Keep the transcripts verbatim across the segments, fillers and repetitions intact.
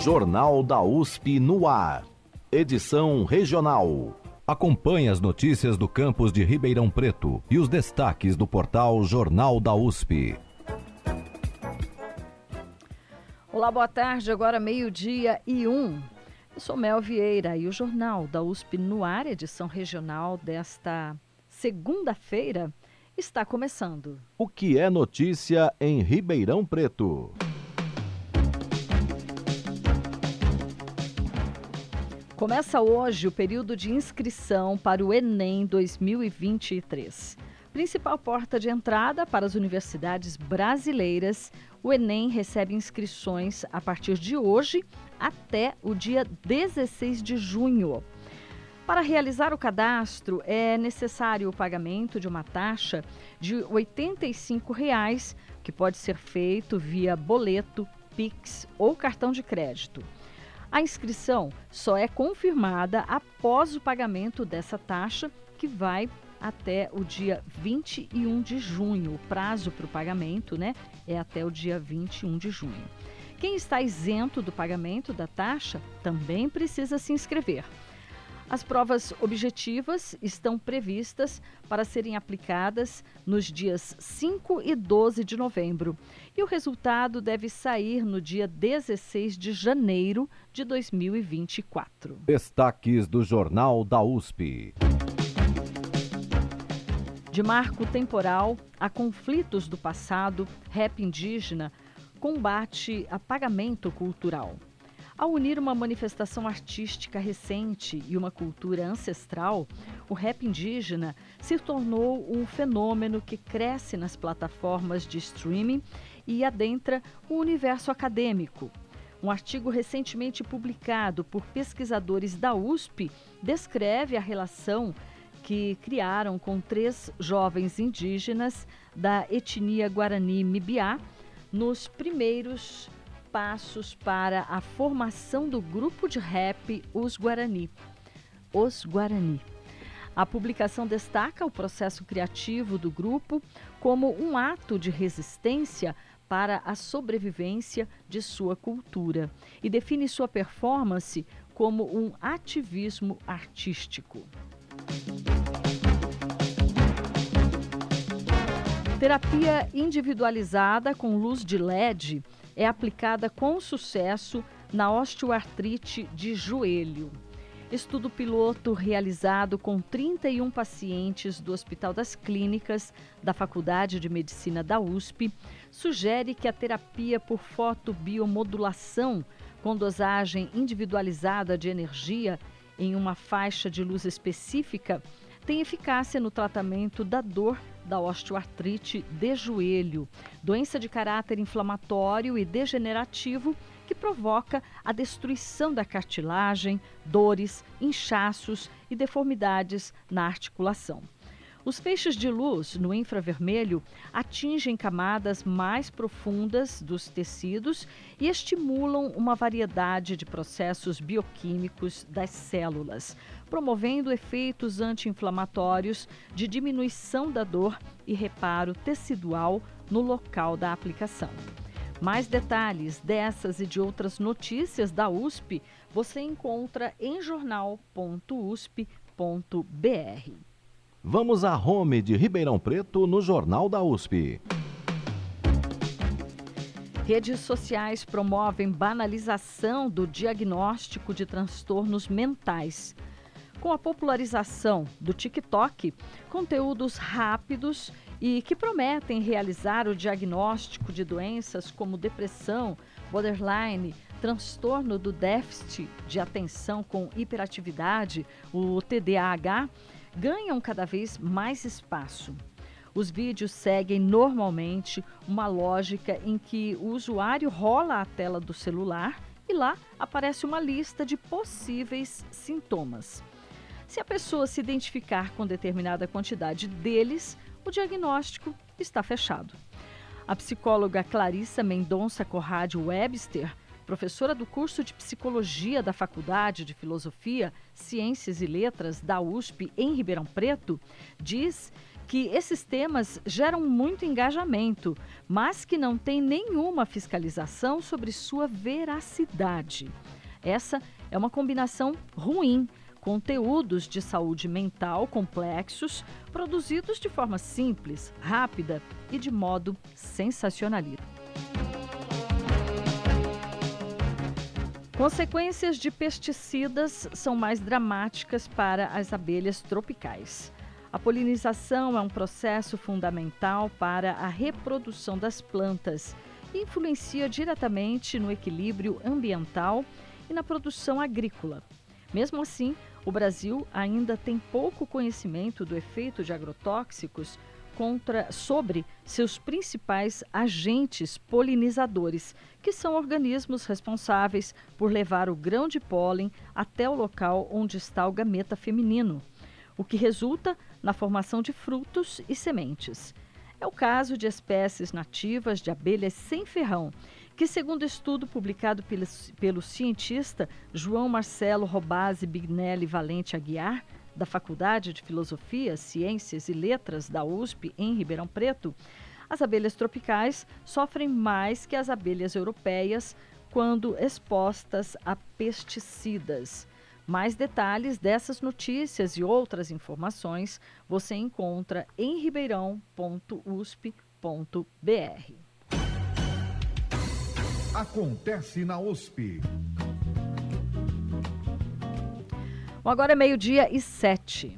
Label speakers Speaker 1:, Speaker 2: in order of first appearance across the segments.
Speaker 1: Jornal da U S P no ar. Edição regional. Acompanhe as notícias do campus de Ribeirão Preto e os destaques do portal Jornal da U S P.
Speaker 2: Olá, boa tarde. Agora meio-dia e um. Eu sou Mel Vieira e o Jornal da U S P no ar, edição regional desta segunda-feira, está começando.
Speaker 1: O que é notícia em Ribeirão Preto?
Speaker 2: Começa hoje o período de inscrição para o Enem dois mil e vinte e três. Principal porta de entrada para as universidades brasileiras, o Enem recebe inscrições a partir de hoje até o dia dezesseis de junho. Para realizar o cadastro, é necessário o pagamento de uma taxa de oitenta e cinco reais, que pode ser feito via boleto, Pix ou cartão de crédito. A inscrição só é confirmada após o pagamento dessa taxa, que vai até o dia vinte e um de junho. O prazo para o pagamento, né, é até o dia vinte e um de junho. Quem está isento do pagamento da taxa também precisa se inscrever. As provas objetivas estão previstas para serem aplicadas nos dias cinco e doze de novembro e o resultado deve sair no dia dezesseis de janeiro de dois mil e vinte e quatro.
Speaker 1: Destaques do Jornal da U S P.
Speaker 2: De marco temporal a conflitos do passado, rap indígena combate apagamento cultural. Ao unir uma manifestação artística recente e uma cultura ancestral, o rap indígena se tornou um fenômeno que cresce nas plataformas de streaming e adentra o universo acadêmico. Um artigo recentemente publicado por pesquisadores da U S P descreve a relação que criaram com três jovens indígenas da etnia Guarani-Mibiá nos primeiros passos para a formação do grupo de rap Os Guarani. Os Guarani. A publicação destaca o processo criativo do grupo como um ato de resistência para a sobrevivência de sua cultura e define sua performance como um ativismo artístico. Terapia individualizada com luz de L E D é aplicada com sucesso na osteoartrite de joelho. Estudo piloto realizado com trinta e um pacientes do Hospital das Clínicas da Faculdade de Medicina da U S P sugere que a terapia por fotobiomodulação com dosagem individualizada de energia em uma faixa de luz específica tem eficácia no tratamento da dor da osteoartrite de joelho, doença de caráter inflamatório e degenerativo que provoca a destruição da cartilagem, dores, inchaços e deformidades na articulação. Os feixes de luz no infravermelho atingem camadas mais profundas dos tecidos e estimulam uma variedade de processos bioquímicos das células, promovendo efeitos anti-inflamatórios de diminuição da dor e reparo tecidual no local da aplicação. Mais detalhes dessas e de outras notícias da U S P você encontra em jornal ponto u s p ponto b r.
Speaker 1: Vamos à home de Ribeirão Preto no Jornal da U S P.
Speaker 2: Redes sociais promovem banalização do diagnóstico de transtornos mentais. Com a popularização do TikTok, conteúdos rápidos e que prometem realizar o diagnóstico de doenças como depressão, borderline, transtorno do déficit de atenção com hiperatividade, o T D A H, ganham cada vez mais espaço. Os vídeos seguem normalmente uma lógica em que o usuário rola a tela do celular e lá aparece uma lista de possíveis sintomas. Se a pessoa se identificar com determinada quantidade deles, o diagnóstico está fechado. A psicóloga Clarissa Mendonça Corrade Webster, professora do curso de Psicologia da Faculdade de Filosofia, Ciências e Letras da U S P em Ribeirão Preto, diz que esses temas geram muito engajamento, mas que não tem nenhuma fiscalização sobre sua veracidade. Essa é uma combinação ruim. Conteúdos de saúde mental complexos, produzidos de forma simples, rápida e de modo sensacionalista. Consequências de pesticidas são mais dramáticas para as abelhas tropicais. A polinização é um processo fundamental para a reprodução das plantas e influencia diretamente no equilíbrio ambiental e na produção agrícola. Mesmo assim, o Brasil ainda tem pouco conhecimento do efeito de agrotóxicos contra, sobre seus principais agentes polinizadores, que são organismos responsáveis por levar o grão de pólen até o local onde está o gameta feminino, o que resulta na formação de frutos e sementes. É o caso de espécies nativas de abelhas sem ferrão, que, segundo estudo publicado pelo, pelo cientista João Marcelo Robazzi Bignelli Valente Aguiar, da Faculdade de Filosofia, Ciências e Letras da U S P em Ribeirão Preto, as abelhas tropicais sofrem mais que as abelhas europeias quando expostas a pesticidas. Mais detalhes dessas notícias e outras informações você encontra em ribeirão ponto u s p ponto b r.
Speaker 3: Acontece na U S P.
Speaker 2: Bom, agora é meio-dia e sete.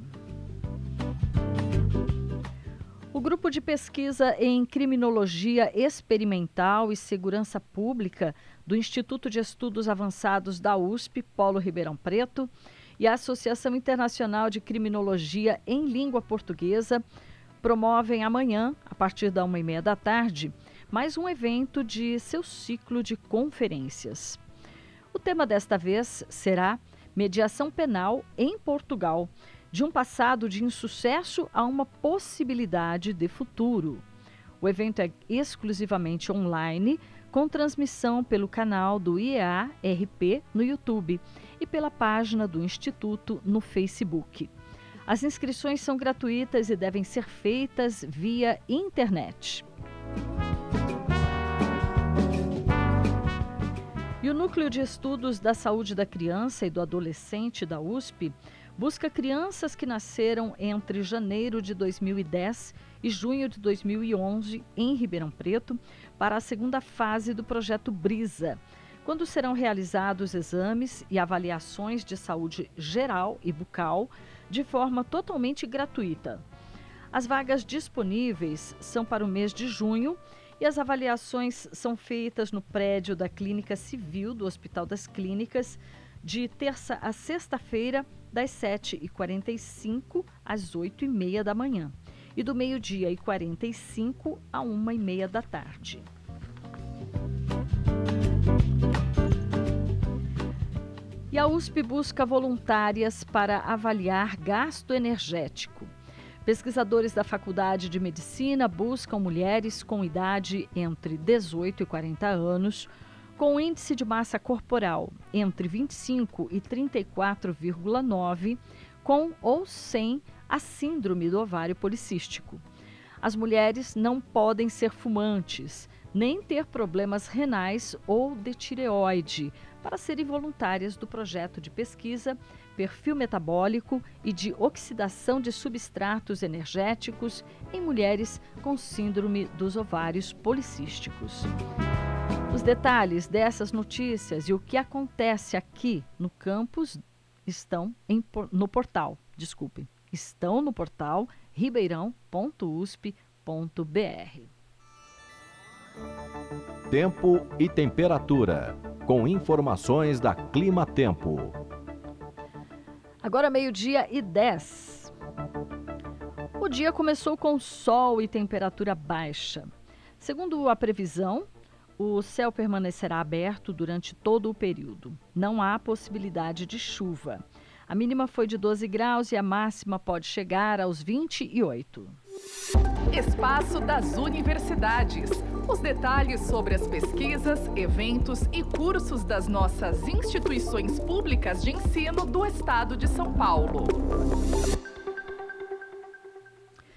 Speaker 2: O Grupo de Pesquisa em Criminologia Experimental e Segurança Pública do Instituto de Estudos Avançados da U S P, Polo Ribeirão Preto, e a Associação Internacional de Criminologia em Língua Portuguesa promovem amanhã, a partir da uma e meia da tarde, mais um evento de seu ciclo de conferências. O tema desta vez será Mediação Penal em Portugal, de um passado de insucesso a uma possibilidade de futuro. O evento é exclusivamente online, com transmissão pelo canal do I E A R P no YouTube e pela página do Instituto no Facebook. As inscrições são gratuitas e devem ser feitas via internet. E o Núcleo de Estudos da Saúde da Criança e do Adolescente da U S P busca crianças que nasceram entre janeiro de dois mil e dez e junho de dois mil e onze em Ribeirão Preto para a segunda fase do projeto Brisa, quando serão realizados exames e avaliações de saúde geral e bucal de forma totalmente gratuita. As vagas disponíveis são para o mês de junho e as avaliações são feitas no prédio da Clínica Civil do Hospital das Clínicas de terça a sexta-feira, das sete e quarenta e cinco às oito e meia da manhã e do meio-dia e quarenta e cinco a uma e meia da tarde. E a U S P busca voluntárias para avaliar gasto energético. Pesquisadores da Faculdade de Medicina buscam mulheres com idade entre dezoito e quarenta anos, com índice de massa corporal entre vinte e cinco e trinta e quatro vírgula nove, com ou sem a síndrome do ovário policístico. As mulheres não podem ser fumantes, nem ter problemas renais ou de tireoide, para serem voluntárias do projeto de pesquisa, perfil metabólico e de oxidação de substratos energéticos em mulheres com síndrome dos ovários policísticos. Os detalhes dessas notícias e o que acontece aqui no campus estão em, no portal, desculpe, estão no portal ribeirão ponto u s p ponto b r.
Speaker 1: Tempo e temperatura, com informações da Clima Tempo.
Speaker 2: Agora meio-dia e dez. O dia começou com sol e temperatura baixa. Segundo a previsão, o céu permanecerá aberto durante todo o período. Não há possibilidade de chuva. A mínima foi de doze graus e a máxima pode chegar aos vinte e oito.
Speaker 4: Espaço das Universidades. Os detalhes sobre as pesquisas, eventos e cursos das nossas instituições públicas de ensino do Estado de São Paulo.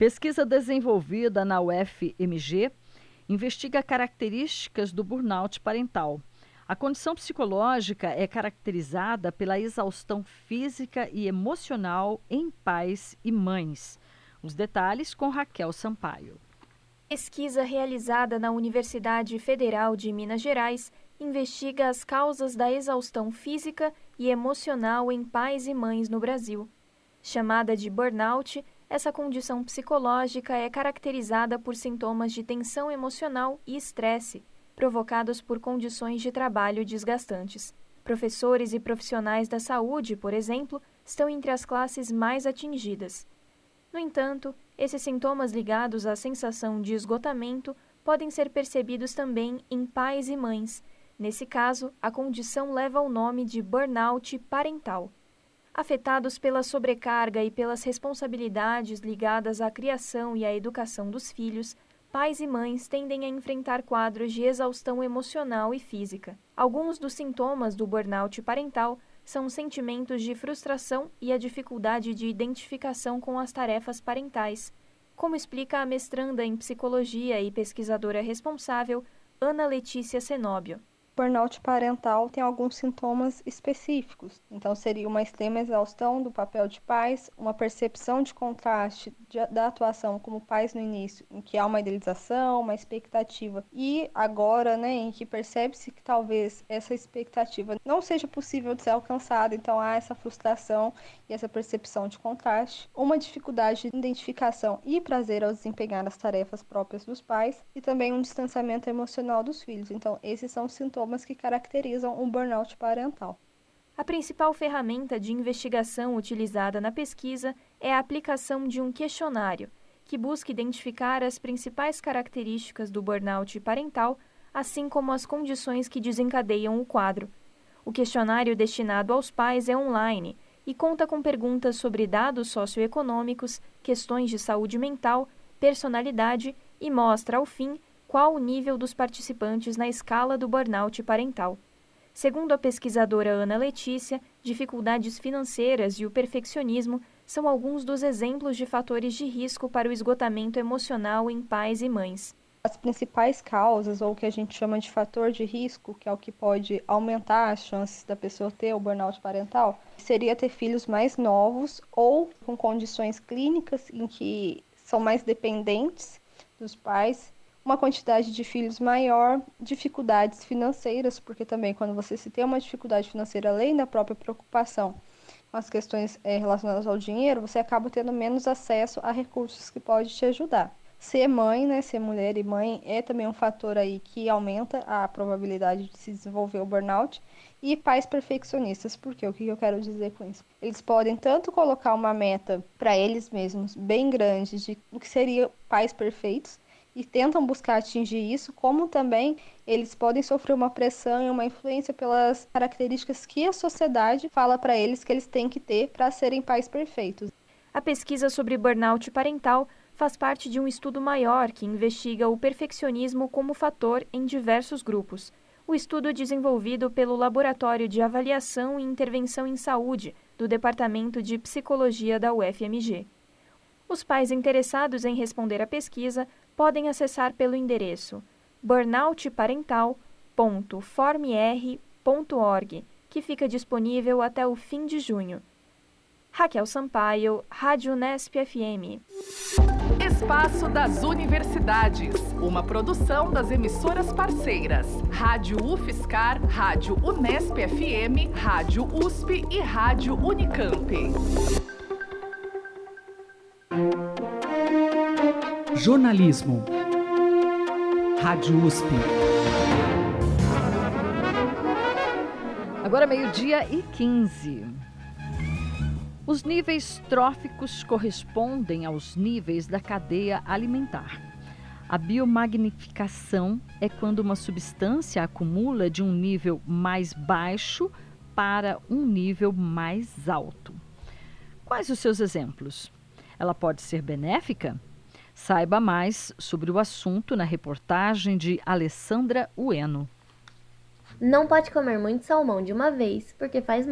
Speaker 2: Pesquisa desenvolvida na U F M G investiga características do burnout parental. A condição psicológica é caracterizada pela exaustão física e emocional em pais e mães. Os detalhes com Raquel Sampaio.
Speaker 5: Pesquisa realizada na Universidade Federal de Minas Gerais investiga as causas da exaustão física e emocional em pais e mães no Brasil. Chamada de burnout, essa condição psicológica é caracterizada por sintomas de tensão emocional e estresse, provocados por condições de trabalho desgastantes. Professores e profissionais da saúde, por exemplo, estão entre as classes mais atingidas. No entanto, esses sintomas ligados à sensação de esgotamento podem ser percebidos também em pais e mães. Nesse caso, a condição leva o nome de burnout parental. Afetados pela sobrecarga e pelas responsabilidades ligadas à criação e à educação dos filhos, pais e mães tendem a enfrentar quadros de exaustão emocional e física. Alguns dos sintomas do burnout parental são sentimentos de frustração e a dificuldade de identificação com as tarefas parentais, como explica a mestranda em psicologia e pesquisadora responsável, Ana Letícia Cenóbio.
Speaker 6: Burnout parental tem alguns sintomas específicos. Então, seria uma extrema exaustão do papel de pais, uma percepção de contraste de, da atuação como pais no início, em que há uma idealização, uma expectativa, e agora, né, em que percebe-se que talvez essa expectativa não seja possível de ser alcançada, então há essa frustração e essa percepção de contraste, uma dificuldade de identificação e prazer ao desempenhar as tarefas próprias dos pais, e também um distanciamento emocional dos filhos. Então, esses são os sintomas que caracterizam um burnout parental.
Speaker 5: A principal ferramenta de investigação utilizada na pesquisa é a aplicação de um questionário, que busca identificar as principais características do burnout parental, assim como as condições que desencadeiam o quadro. O questionário destinado aos pais é online e conta com perguntas sobre dados socioeconômicos, questões de saúde mental, personalidade e mostra, ao fim, qual o nível dos participantes na escala do burnout parental. Segundo a pesquisadora Ana Letícia, dificuldades financeiras e o perfeccionismo são alguns dos exemplos de fatores de risco para o esgotamento emocional em pais e mães.
Speaker 6: As principais causas, ou o que a gente chama de fator de risco, que é o que pode aumentar as chances da pessoa ter o burnout parental, seria ter filhos mais novos ou com condições clínicas em que são mais dependentes dos pais, uma quantidade de filhos maior, dificuldades financeiras, porque também quando você se tem uma dificuldade financeira além da própria preocupação com as questões é, relacionadas ao dinheiro, você acaba tendo menos acesso a recursos que podem te ajudar. Ser mãe, né, ser mulher e mãe é também um fator aí que aumenta a probabilidade de se desenvolver o burnout. E pais perfeccionistas, porque o que eu quero dizer com isso? Eles podem tanto colocar uma meta para eles mesmos bem grande de o que seriam pais perfeitos, e tentam buscar atingir isso, como também eles podem sofrer uma pressão e uma influência pelas características que a sociedade fala para eles que eles têm que ter para serem pais perfeitos.
Speaker 5: A pesquisa sobre burnout parental faz parte de um estudo maior que investiga o perfeccionismo como fator em diversos grupos. O estudo é desenvolvido pelo Laboratório de Avaliação e Intervenção em Saúde do Departamento de Psicologia da U F M G. Os pais interessados em responder à pesquisa podem acessar pelo endereço burnout parental ponto formr ponto org, que fica disponível até o fim de junho. Raquel Sampaio, Rádio Unesp F M.
Speaker 4: Espaço das Universidades, uma produção das emissoras parceiras, Rádio UFSCar, Rádio Unesp F M, Rádio U S P e Rádio Unicamp.
Speaker 7: Jornalismo. Rádio U S P.
Speaker 2: Agora meio-dia e quinze. Os níveis tróficos correspondem aos níveis da cadeia alimentar. A biomagnificação é quando uma substância acumula de um nível mais baixo para um nível mais alto. Quais os seus exemplos? Ela pode ser benéfica? Saiba mais sobre o assunto na reportagem de Alessandra Ueno.
Speaker 8: Não pode comer muito salmão de uma vez, porque faz mal.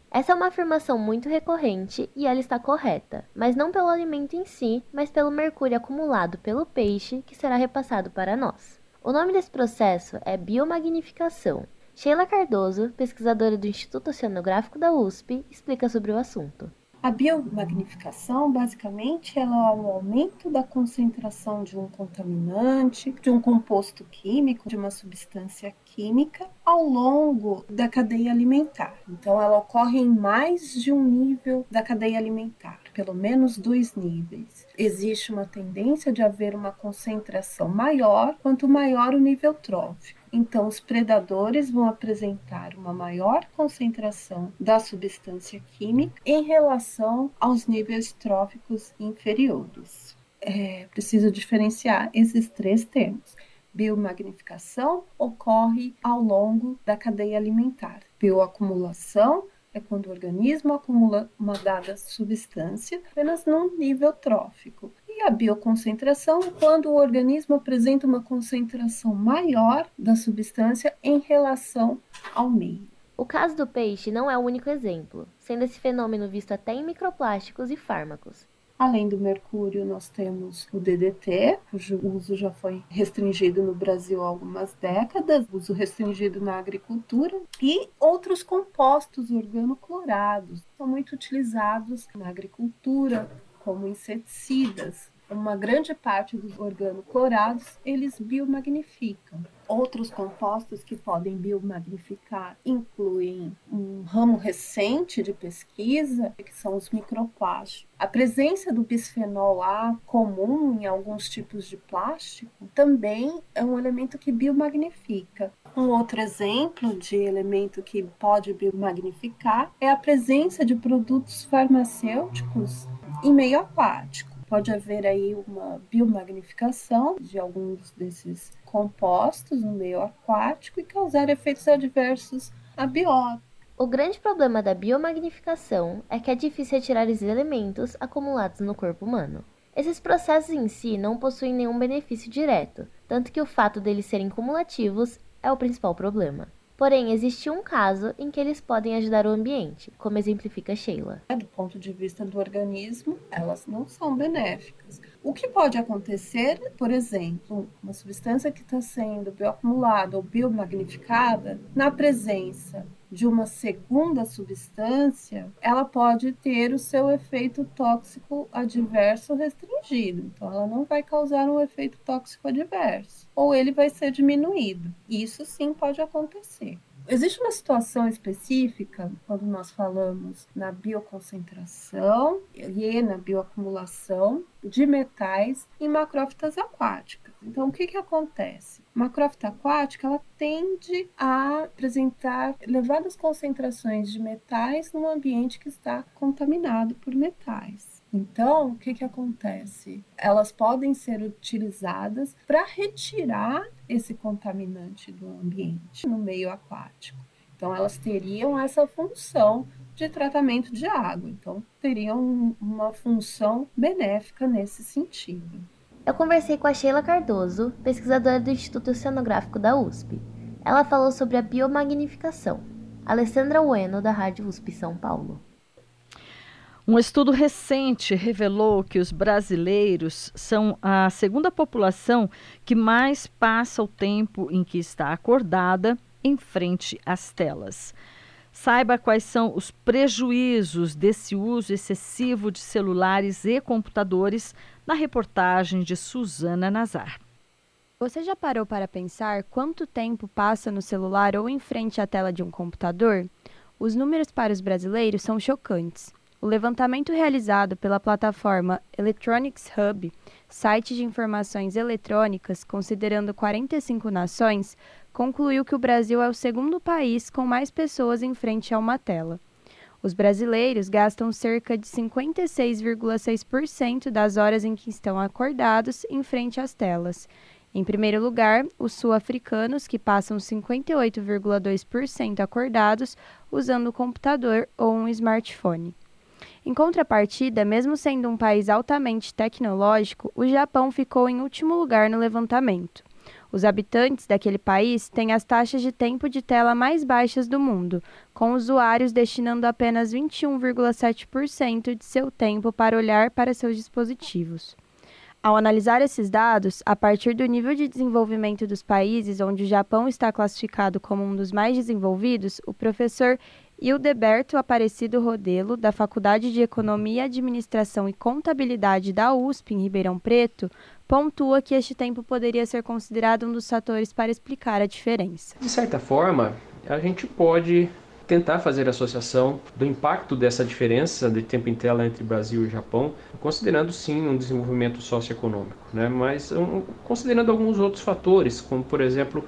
Speaker 8: Essa é uma afirmação muito recorrente e ela está correta, mas não pelo alimento em si, mas pelo mercúrio acumulado pelo peixe que será repassado para nós. O nome desse processo é biomagnificação. Sheila Cardoso, pesquisadora do Instituto Oceanográfico da U S P, explica sobre o assunto.
Speaker 9: A biomagnificação, basicamente, ela é o aumento da concentração de um contaminante, de um composto químico, de uma substância química, ao longo da cadeia alimentar. Então, ela ocorre em mais de um nível da cadeia alimentar, pelo menos dois níveis. Existe uma tendência de haver uma concentração maior, quanto maior o nível trófico. Então, os predadores vão apresentar uma maior concentração da substância química em relação aos níveis tróficos inferiores. É preciso diferenciar esses três termos. Biomagnificação ocorre ao longo da cadeia alimentar. Bioacumulação é quando o organismo acumula uma dada substância apenas num nível trófico. E a bioconcentração é quando o organismo apresenta uma concentração maior da substância em relação ao meio.
Speaker 8: O caso do peixe não é o único exemplo, sendo esse fenômeno visto até em microplásticos e fármacos.
Speaker 9: Além do mercúrio, nós temos o D D T, cujo uso já foi restringido no Brasil há algumas décadas, uso restringido na agricultura, e outros compostos organoclorados, são muito utilizados na agricultura como inseticidas. Uma grande parte dos organoclorados, eles biomagnificam. Outros compostos que podem biomagnificar incluem um ramo recente de pesquisa, que são os microplásticos. A presença do bisfenol A, comum em alguns tipos de plástico, também é um elemento que biomagnifica. Um outro exemplo de elemento que pode biomagnificar é a presença de produtos farmacêuticos em meio aquático. Pode haver aí uma biomagnificação de alguns desses compostos no meio aquático e causar efeitos adversos à biota.
Speaker 8: O grande problema da biomagnificação é que é difícil retirar os elementos acumulados no corpo humano. Esses processos em si não possuem nenhum benefício direto, tanto que o fato deles serem cumulativos é o principal problema. Porém, existe um caso em que eles podem ajudar o ambiente, como exemplifica Sheila.
Speaker 9: Do ponto de vista do organismo, elas não são benéficas. O que pode acontecer, por exemplo, uma substância que está sendo bioacumulada ou biomagnificada, na presença de uma segunda substância, ela pode ter o seu efeito tóxico adverso restringido. Então, ela não vai causar um efeito tóxico adverso, ou ele vai ser diminuído. Isso sim pode acontecer. Existe uma situação específica, quando nós falamos na bioconcentração e na bioacumulação de metais em macrófitas aquáticas. Então, o que que acontece? A macrófita aquática, ela tende a apresentar elevadas concentrações de metais num ambiente que está contaminado por metais. Então, o que que acontece? Elas podem ser utilizadas para retirar esse contaminante do ambiente no meio aquático. Então, elas teriam essa função de tratamento de água. Então, teriam uma função benéfica nesse sentido.
Speaker 8: Eu conversei com a Sheila Cardoso, pesquisadora do Instituto Oceanográfico da U S P. Ela falou sobre a biomagnificação. Alessandra Bueno, da Rádio U S P São Paulo.
Speaker 2: Um estudo recente revelou que os brasileiros são a segunda população que mais passa o tempo em que está acordada em frente às telas. Saiba quais são os prejuízos desse uso excessivo de celulares e computadores na reportagem de Suzana Nazar.
Speaker 10: Você já parou para pensar quanto tempo passa no celular ou em frente à tela de um computador? Os números para os brasileiros são chocantes. O levantamento realizado pela plataforma Electronics Hub, site de informações eletrônicas considerando quarenta e cinco nações, concluiu que o Brasil é o segundo país com mais pessoas em frente a uma tela. Os brasileiros gastam cerca de cinquenta e seis vírgula seis por cento das horas em que estão acordados em frente às telas. Em primeiro lugar, os sul-africanos, que passam cinquenta e oito vírgula dois por cento acordados usando o computador ou um smartphone. Em contrapartida, mesmo sendo um país altamente tecnológico, o Japão ficou em último lugar no levantamento. Os habitantes daquele país têm as taxas de tempo de tela mais baixas do mundo, com usuários destinando apenas vinte e um vírgula sete por cento de seu tempo para olhar para seus dispositivos. Ao analisar esses dados, a partir do nível de desenvolvimento dos países, onde o Japão está classificado como um dos mais desenvolvidos, o professor Hildeberto Aparecido Rodelo, da Faculdade de Economia, Administração e Contabilidade da U S P, em Ribeirão Preto, pontua que este tempo poderia ser considerado um dos fatores para explicar a diferença.
Speaker 11: De certa forma, a gente pode tentar fazer a associação do impacto dessa diferença de tempo em tela entre Brasil e Japão, considerando sim um desenvolvimento socioeconômico, né? Mas um, considerando alguns outros fatores, como por exemplo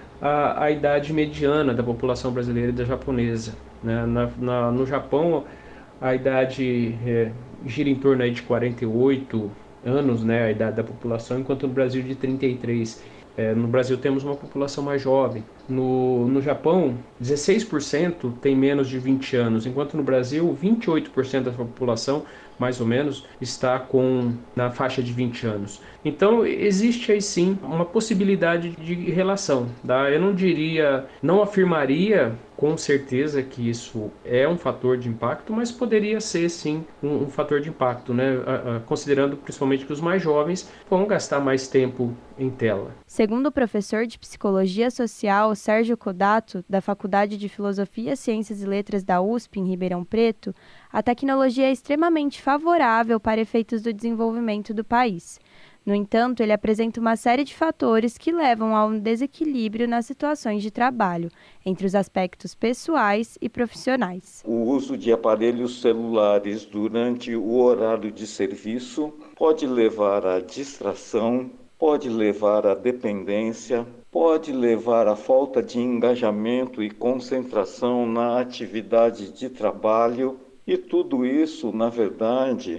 Speaker 11: a, a idade mediana da população brasileira e da japonesa, né? Na, na, no Japão a idade é, gira em torno aí de quarenta e oito anos, né? A idade da população, enquanto no Brasil de trinta e três. É, no Brasil temos uma população mais jovem. No, no Japão, dezesseis por cento tem menos de vinte anos, enquanto no Brasil, vinte e oito por cento da população, mais ou menos, está com, na faixa de vinte anos. Então, existe aí sim uma possibilidade de relação. Tá? Eu não diria, não afirmaria com certeza que isso é um fator de impacto, mas poderia ser sim um, um fator de impacto, né? A, a, considerando principalmente que os mais jovens vão gastar mais tempo em tela.
Speaker 10: Segundo o professor de Psicologia Social, Sérgio Codato, da Faculdade de Filosofia, Ciências e Letras da U S P, em Ribeirão Preto, a tecnologia é extremamente favorável para efeitos do desenvolvimento do país. No entanto, ele apresenta uma série de fatores que levam a um desequilíbrio nas situações de trabalho, entre os aspectos pessoais e profissionais.
Speaker 12: O uso de aparelhos celulares durante o horário de serviço pode levar à distração, pode levar à dependência, pode levar à falta de engajamento e concentração na atividade de trabalho, e tudo isso, na verdade,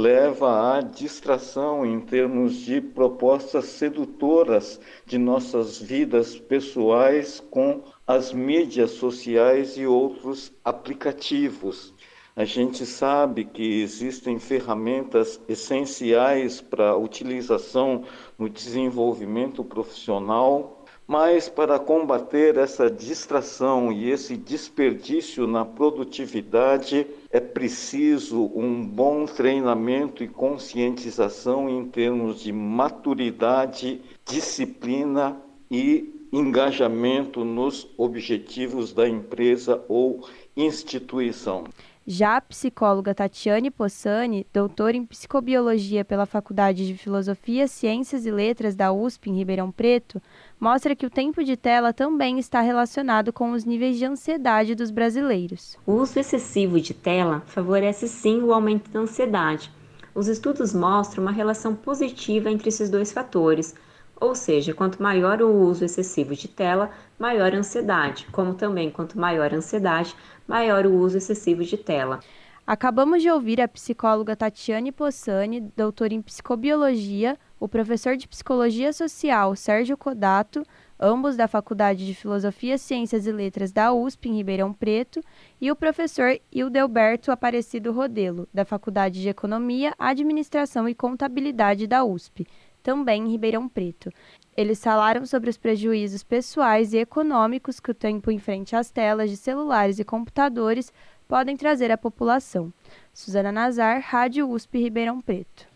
Speaker 12: leva à distração em termos de propostas sedutoras de nossas vidas pessoais com as mídias sociais e outros aplicativos. A gente sabe que existem ferramentas essenciais para a utilização no desenvolvimento profissional, mas para combater essa distração e esse desperdício na produtividade, é preciso um bom treinamento e conscientização em termos de maturidade, disciplina e engajamento nos objetivos da empresa ou instituição.
Speaker 10: Já a psicóloga Tatiane Possani, doutora em psicobiologia pela Faculdade de Filosofia, Ciências e Letras da U S P, em Ribeirão Preto, mostra que o tempo de tela também está relacionado com os níveis de ansiedade dos brasileiros.
Speaker 13: O uso excessivo de tela favorece sim o aumento da ansiedade. Os estudos mostram uma relação positiva entre esses dois fatores, ou seja, quanto maior o uso excessivo de tela, maior a ansiedade, como também quanto maior a ansiedade, maior o uso excessivo de tela.
Speaker 10: Acabamos de ouvir a psicóloga Tatiane Possani, doutora em psicobiologia, o professor de psicologia social Sérgio Codato, ambos da Faculdade de Filosofia, Ciências e Letras da U S P, em Ribeirão Preto, e o professor Hildeberto Aparecido Rodelo, da Faculdade de Economia, Administração e Contabilidade da U S P, também em Ribeirão Preto. Eles falaram sobre os prejuízos pessoais e econômicos que o tempo em frente às telas de celulares e computadores podem trazer à população. Suzana Nazar, Rádio U S P, Ribeirão Preto.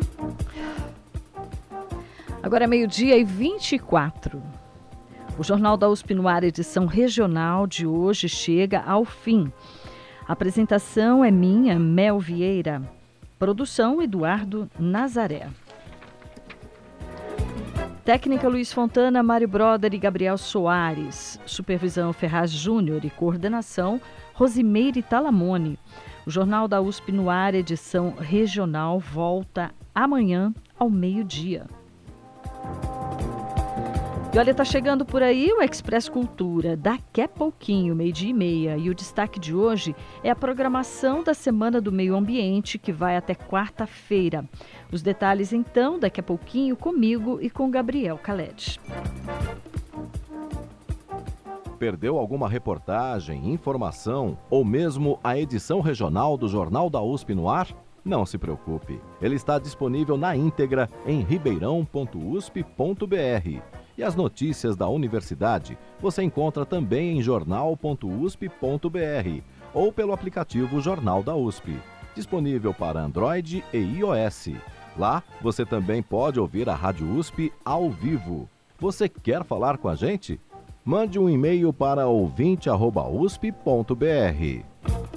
Speaker 2: Agora é meio-dia e vinte e quatro. O Jornal da U S P no ar, edição regional de hoje, chega ao fim. A apresentação é minha, Mel Vieira. Produção, Eduardo Nazaré. Técnica Luiz Fontana, Mário Broder e Gabriel Soares. Supervisão Ferraz Júnior e coordenação Rosimeire Talamone. O Jornal da U S P no ar, edição regional, volta amanhã ao meio-dia. E olha, tá chegando por aí o Express Cultura, daqui a pouquinho, meio-dia e meia. E o destaque de hoje é a programação da Semana do Meio Ambiente, que vai até quarta-feira. Os detalhes, então, daqui a pouquinho, comigo e com Gabriel Caled.
Speaker 1: Perdeu alguma reportagem, informação ou mesmo a edição regional do Jornal da U S P no ar? Não se preocupe, ele está disponível na íntegra em ribeirão ponto u s p ponto b r. E as notícias da universidade você encontra também em jornal ponto u s p ponto b r ou pelo aplicativo Jornal da U S P, disponível para Android e iOS. Lá você também pode ouvir a Rádio U S P ao vivo. Você quer falar com a gente? Mande um e-mail para ouvinte arroba u s p ponto b r.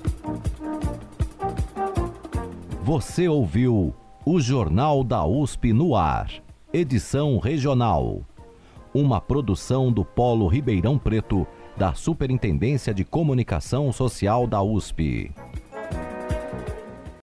Speaker 1: Você ouviu o Jornal da U S P no ar, edição regional. Uma produção do Polo Ribeirão Preto, da Superintendência de Comunicação Social da U S P.